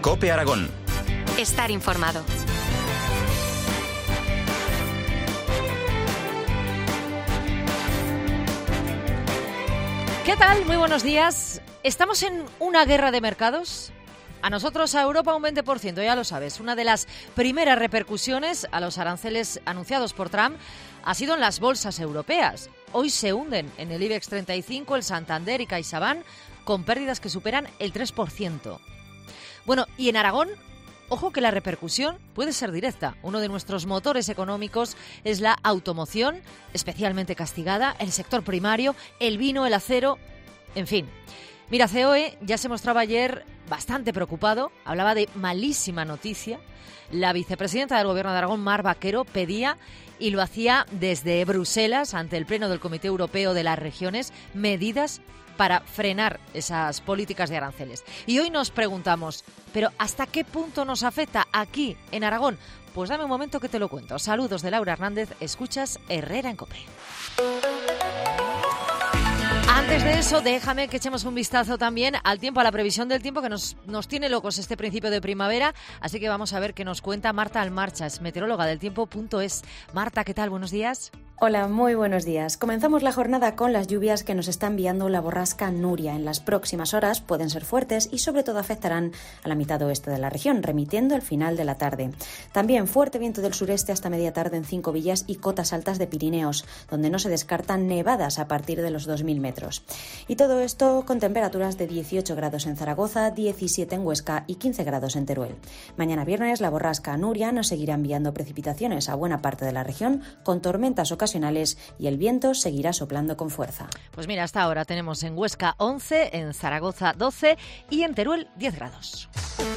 COPE Aragón. Estar informado. ¿Qué tal? Muy buenos días. ¿Estamos en una guerra de mercados? A nosotros, a Europa, un 20%, ya lo sabes. Una de las primeras repercusiones a los aranceles anunciados por Trump ha sido en las bolsas europeas. Hoy se hunden en el IBEX 35, el Santander y CaixaBank, con pérdidas que superan el 3%. Bueno, y en Aragón, ojo que la repercusión puede ser directa. Uno de nuestros motores económicos es la automoción, especialmente castigada, el sector primario, el vino, el acero, en fin. Mira, COE ya se mostraba ayer bastante preocupado, hablaba de malísima noticia. La vicepresidenta del Gobierno de Aragón, Mar Vaquero, pedía, y lo hacía desde Bruselas, ante el Pleno del Comité Europeo de las Regiones, medidas para frenar esas políticas de aranceles. Y hoy nos preguntamos, ¿pero hasta qué punto nos afecta aquí, en Aragón? Pues dame un momento que te lo cuento. Saludos de Laura Hernández, escuchas Herrera en COPE. Antes de eso, déjame que echemos un vistazo también al tiempo, a la previsión del tiempo, que nos tiene locos este principio de primavera. Así que vamos a ver qué nos cuenta Marta Almarchas, meteoróloga del tiempo.es. Marta, ¿qué tal? Buenos días. Hola, muy buenos días. Comenzamos la jornada con las lluvias que nos está enviando la borrasca Nuria. En las próximas horas pueden ser fuertes y sobre todo afectarán a la mitad oeste de la región, remitiendo al final de la tarde. También fuerte viento del sureste hasta media tarde en 5 villas y cotas altas de Pirineos, donde no se descartan nevadas a partir de los 2.000 metros. Y todo esto con temperaturas de 18 grados en Zaragoza, 17 en Huesca y 15 grados en Teruel. Mañana viernes la borrasca Nuria nos seguirá enviando precipitaciones a buena parte de la región, con tormentas ocasionales, y el viento seguirá soplando con fuerza. Pues mira, hasta ahora tenemos en Huesca 11, en Zaragoza 12 y en Teruel 10 grados.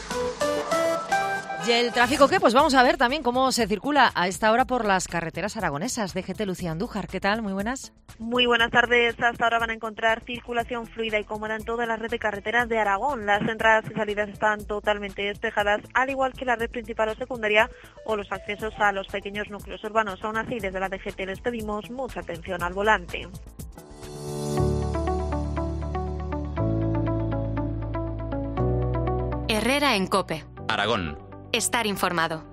¿Y el tráfico qué? Pues vamos a ver también cómo se circula a esta hora por las carreteras aragonesas. DGT Lucía Andújar, ¿qué tal? Muy buenas. Muy buenas tardes. Hasta ahora van a encontrar circulación fluida y cómoda en toda la red de carreteras de Aragón. Las entradas y salidas están totalmente despejadas, al igual que la red principal o secundaria o los accesos a los pequeños núcleos urbanos. Aún así, desde la DGT les pedimos mucha atención al volante. Herrera en COPE. Aragón. Estar informado.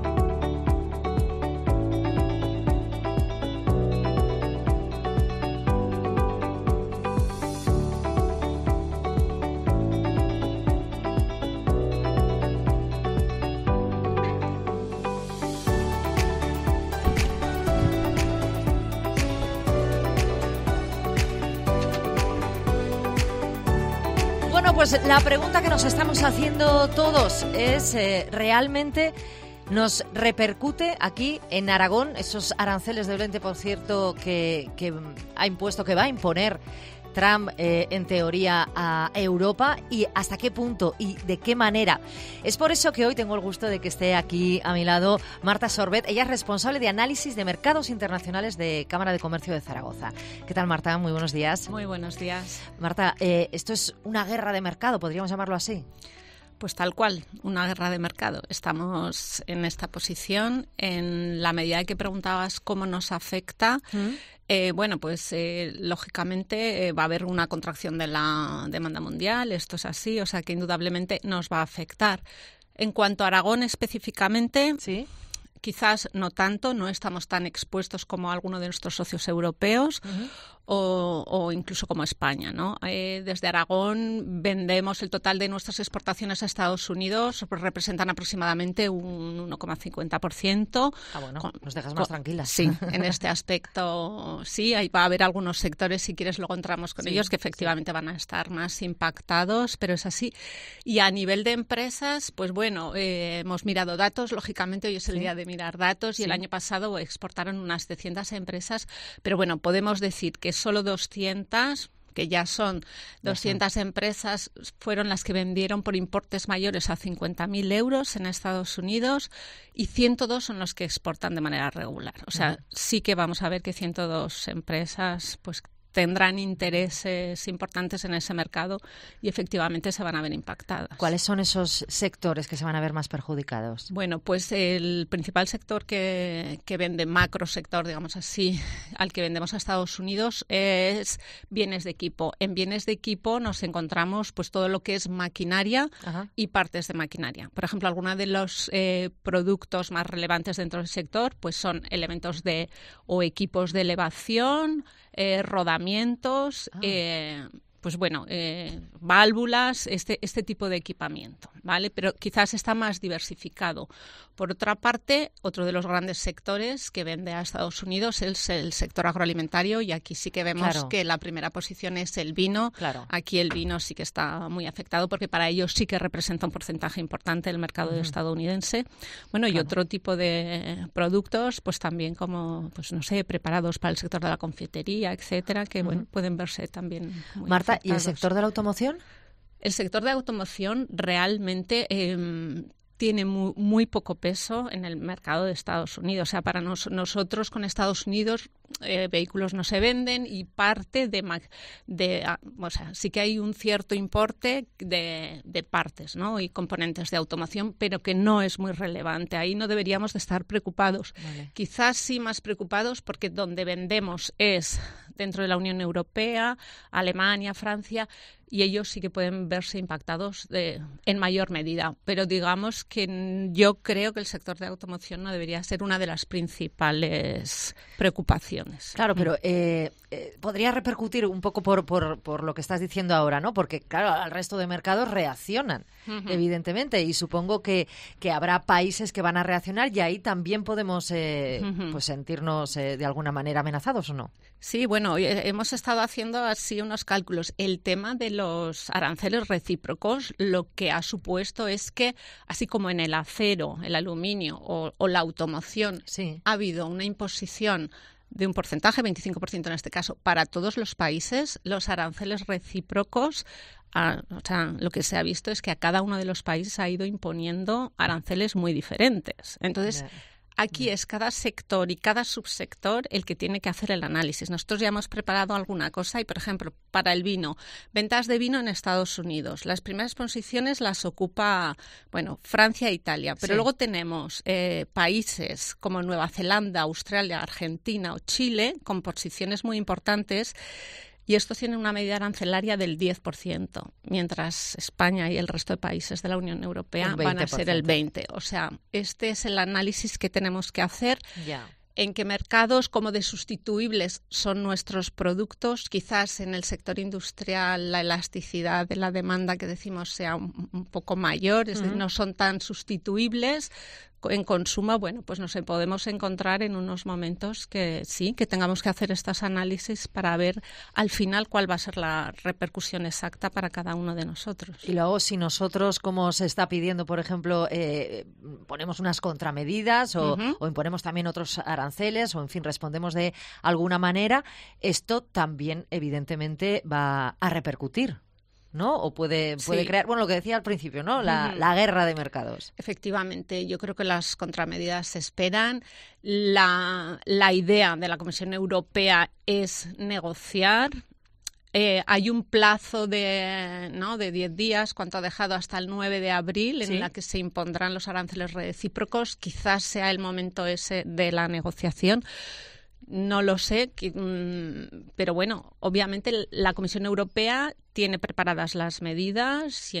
Bueno, pues la pregunta que nos estamos haciendo todos es, ¿realmente nos repercute aquí en Aragón esos aranceles del 20% que ha impuesto, que va a imponer Trump, en teoría, a Europa? ¿Y hasta qué punto y de qué manera? Es por eso que hoy tengo el gusto de que esté aquí a mi lado Marta Sorbet. Ella es responsable de análisis de mercados internacionales de Cámara de Comercio de Zaragoza. ¿Qué tal, Marta? Muy buenos días. Muy buenos días. Marta, ¿esto es una guerra de mercado? ¿Podríamos llamarlo así? Pues tal cual, una guerra de mercado. Estamos en esta posición. En la medida que preguntabas cómo nos afecta, lógicamente va a haber una contracción de la demanda mundial. Esto es así, o sea que indudablemente nos va a afectar. En cuanto a Aragón específicamente, ¿sí? Quizás no tanto, no estamos tan expuestos como alguno de nuestros socios europeos. Uh-huh. O incluso como España, ¿no? Desde Aragón vendemos el total de nuestras exportaciones a Estados Unidos, pues representan aproximadamente un 1,50%. Ah, bueno, nos dejas más tranquilas. Sí, en este aspecto sí, ahí va a haber algunos sectores, si quieres luego entramos con ellos, que efectivamente van a estar más impactados, pero es así. Y a nivel de empresas, pues bueno, hemos mirado datos, lógicamente hoy es el día de mirar datos, y el año pasado exportaron unas 700 empresas, pero bueno, podemos decir que solo 200, que ya son 200 empresas, fueron las que vendieron por importes mayores a 50.000 euros en Estados Unidos, y 102 son los que exportan de manera regular. O sea, sí que vamos a ver que 102 empresas pues tendrán intereses importantes en ese mercado y efectivamente se van a ver impactadas. ¿Cuáles son esos sectores que se van a ver más perjudicados? Bueno, pues el principal sector que vende, macro sector, digamos así, al que vendemos a Estados Unidos es bienes de equipo. En bienes de equipo nos encontramos pues todo lo que es maquinaria y partes de maquinaria. Por ejemplo, algunos de los productos más relevantes dentro del sector pues son elementos o equipos de elevación, rodamientos, pues bueno, válvulas, este tipo de equipamiento, ¿vale? Pero quizás está más diversificado. Por otra parte, otro de los grandes sectores que vende a Estados Unidos es el sector agroalimentario, y aquí sí que vemos que la primera posición es el vino. Claro. Aquí el vino sí que está muy afectado porque para ellos sí que representa un porcentaje importante del mercado estadounidense. Bueno, y otro tipo de productos, pues también como, pues no sé, preparados para el sector de la confitería, etcétera, que bueno, pueden verse también muy Marta, afectados. ¿Y el sector de la automoción? El sector de automoción realmente tiene muy poco peso en el mercado de Estados Unidos. O sea, para nosotros con Estados Unidos vehículos no se venden y parte o sea, sí que hay un cierto importe de partes, ¿no? Y componentes de automoción, pero que no es muy relevante. Ahí no deberíamos de estar preocupados. Vale. Quizás sí más preocupados porque donde vendemos es dentro de la Unión Europea, Alemania, Francia, y ellos sí que pueden verse impactados en mayor medida. Pero digamos que yo creo que el sector de automoción no debería ser una de las principales preocupaciones. Claro, pero podría repercutir un poco por lo que estás diciendo ahora, ¿no? Porque, claro, al resto de mercados reaccionan, evidentemente, y supongo que habrá países que van a reaccionar y ahí también podemos pues sentirnos de alguna manera amenazados, ¿o no? Sí, bueno, hemos estado haciendo así unos cálculos. El tema de los aranceles recíprocos lo que ha supuesto es que, así como en el acero, el aluminio o la automoción, ha habido una imposición de un porcentaje, 25% en este caso, para todos los países, los aranceles recíprocos, o sea, lo que se ha visto es que a cada uno de los países ha ido imponiendo aranceles muy diferentes. Entonces, aquí es cada sector y cada subsector el que tiene que hacer el análisis. Nosotros ya hemos preparado alguna cosa y, por ejemplo, para el vino, ventas de vino en Estados Unidos. Las primeras posiciones las ocupa, bueno, Francia e Italia, pero luego tenemos países como Nueva Zelanda, Australia, Argentina o Chile con posiciones muy importantes. Y esto tiene una medida arancelaria del 10%, mientras España y el resto de países de la Unión Europea van a ser el 20%. O sea, este es el análisis que tenemos que hacer. En qué mercados, cómo de sustituibles son nuestros productos. Quizás en el sector industrial la elasticidad de la demanda que decimos sea un poco mayor, es decir, no son tan sustituibles. En consumo, bueno, pues no sé, podemos encontrar en unos momentos que sí, que tengamos que hacer estos análisis para ver al final cuál va a ser la repercusión exacta para cada uno de nosotros. Y luego, si nosotros, como se está pidiendo, por ejemplo, ponemos unas contramedidas o imponemos también otros aranceles o, en fin, respondemos de alguna manera, esto también, evidentemente, va a repercutir, ¿no? O puede crear, bueno, lo que decía al principio, ¿no? La guerra de mercados. Efectivamente, yo creo que las contramedidas se esperan. La idea de la Comisión Europea es negociar. Hay un plazo de 10 días, cuanto ha dejado hasta el 9 de abril, en la que se impondrán los aranceles recíprocos. Quizás sea el momento ese de la negociación. No lo sé, pero bueno, obviamente la Comisión Europea tiene preparadas las medidas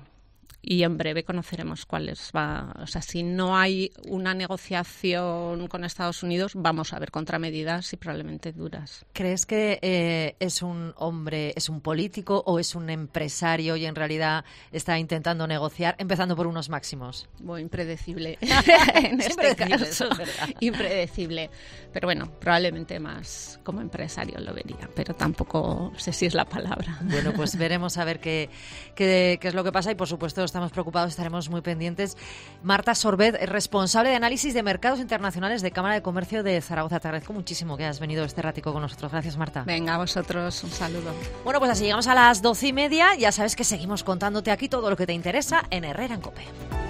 y en breve conoceremos cuáles o sea, si no hay una negociación con Estados Unidos, vamos a ver contramedidas y probablemente duras. ¿Crees que es un hombre, es un político o es un empresario y en realidad está intentando negociar, empezando por unos máximos? Bueno, impredecible. En este caso, impredecible. Pero bueno, probablemente más como empresario lo vería, pero tampoco sé si es la palabra. Bueno, pues veremos a ver qué es lo que pasa y, por supuesto, estamos preocupados, estaremos muy pendientes. Marta Sorbet, responsable de análisis de mercados internacionales de Cámara de Comercio de Zaragoza. Te agradezco muchísimo que hayas venido este ratico con nosotros. Gracias, Marta. Venga, a vosotros un saludo. Bueno, pues así llegamos a las 12:30. Ya sabes que seguimos contándote aquí todo lo que te interesa en Herrera en COPE.